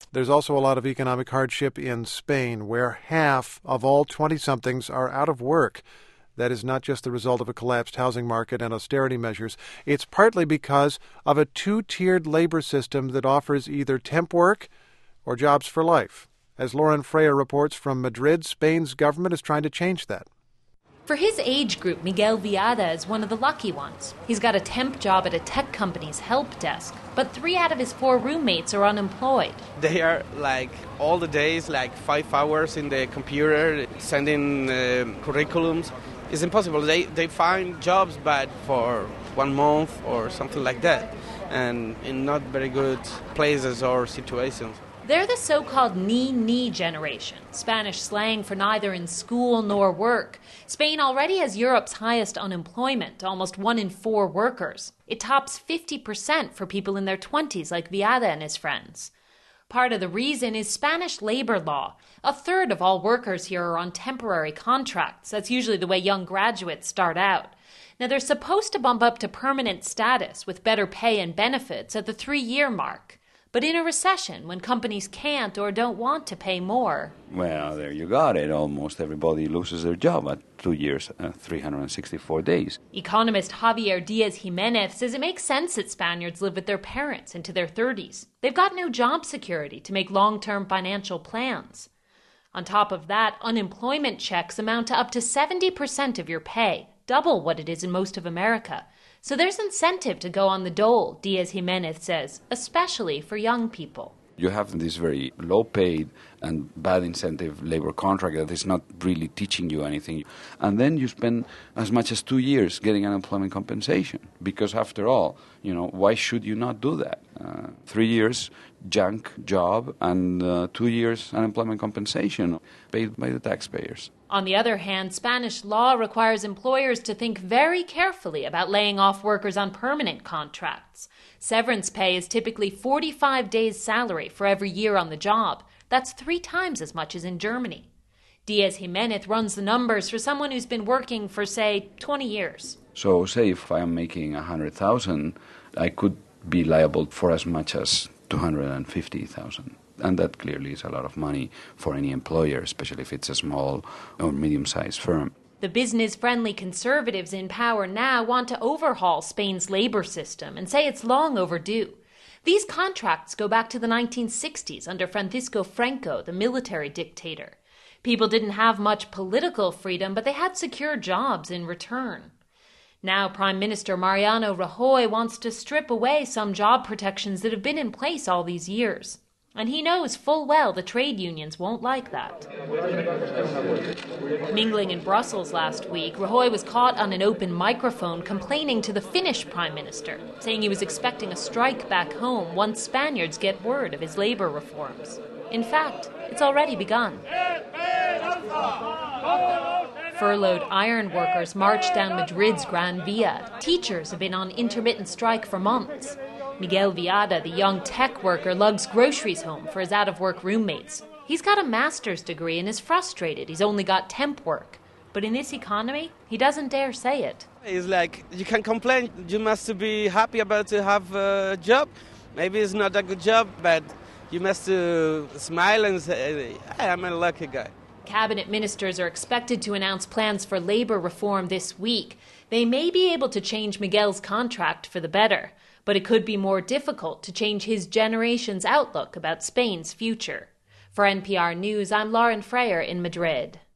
There's also a lot of economic hardship in Spain, where half of all 20-somethings are out of work. That is not just the result of a collapsed housing market and austerity measures. It's partly because of a two-tiered labor system that offers either temp work or jobs for life. As Lauren Freyer reports from Madrid, Spain's government is trying to change that. For his age group, Miguel Viada is one of the lucky ones. He's got a temp job at a tech company's help desk, but 3 out of his 4 roommates are unemployed. They are all the days, 5 hours in the computer, sending curriculums. It's impossible. They find jobs, but for 1 month or something like that, and in not very good places or situations. They're the so-called ni generation, Spanish slang for neither in school nor work. Spain already has Europe's highest unemployment, almost 1 in 4 workers. It tops 50% for people in their 20s like Viada and his friends. Part of the reason is Spanish labor law. 1/3 of all workers here are on temporary contracts. That's usually the way young graduates start out. Now, they're supposed to bump up to permanent status with better pay and benefits at the 3-year mark. But in a recession, when companies can't or don't want to pay more... Well, there you got it. Almost everybody loses their job at 2 years, 364 days. Economist Javier Diaz-Jimenez says it makes sense that Spaniards live with their parents into their 30s. They've got no job security to make long-term financial plans. On top of that, unemployment checks amount to up to 70% of your pay, double what it is in most of America. So there's incentive to go on the dole, Diaz-Jimenez says, especially for young people. You have this very low-paid and bad incentive labor contract that is not really teaching you anything. And then you spend as much as 2 years getting unemployment compensation. Because after all, why should you not do that? 3 years junk job and 2 years unemployment compensation paid by the taxpayers. On the other hand, Spanish law requires employers to think very carefully about laying off workers on permanent contracts. Severance pay is typically 45 days' salary for every year on the job. That's 3 times as much as in Germany. Diaz-Jimenez runs the numbers for someone who's been working for, say, 20 years. So, say if I am making 100,000, I could be liable for as much as 250,000. And that clearly is a lot of money for any employer, especially if it's a small or medium-sized firm. The business-friendly conservatives in power now want to overhaul Spain's labor system and say it's long overdue. These contracts go back to the 1960s under Francisco Franco, the military dictator. People didn't have much political freedom, but they had secure jobs in return. Now Prime Minister Mariano Rajoy wants to strip away some job protections that have been in place all these years. And he knows full well the trade unions won't like that. Mingling in Brussels last week, Rajoy was caught on an open microphone complaining to the Finnish Prime Minister, saying he was expecting a strike back home once Spaniards get word of his labor reforms. In fact, it's already begun. Furloughed iron workers marched down Madrid's Gran Via. Teachers have been on intermittent strike for months. Miguel Viada, the young tech worker, lugs groceries home for his out-of-work roommates. He's got a master's degree and is frustrated he's only got temp work. But in this economy, he doesn't dare say it. It's you can complain. You must be happy about to have a job. Maybe it's not a good job, but you must smile and say, hey, I'm a lucky guy. Cabinet ministers are expected to announce plans for labor reform this week. They may be able to change Miguel's contract for the better, but it could be more difficult to change his generation's outlook about Spain's future. For NPR News, I'm Lauren Freyer in Madrid.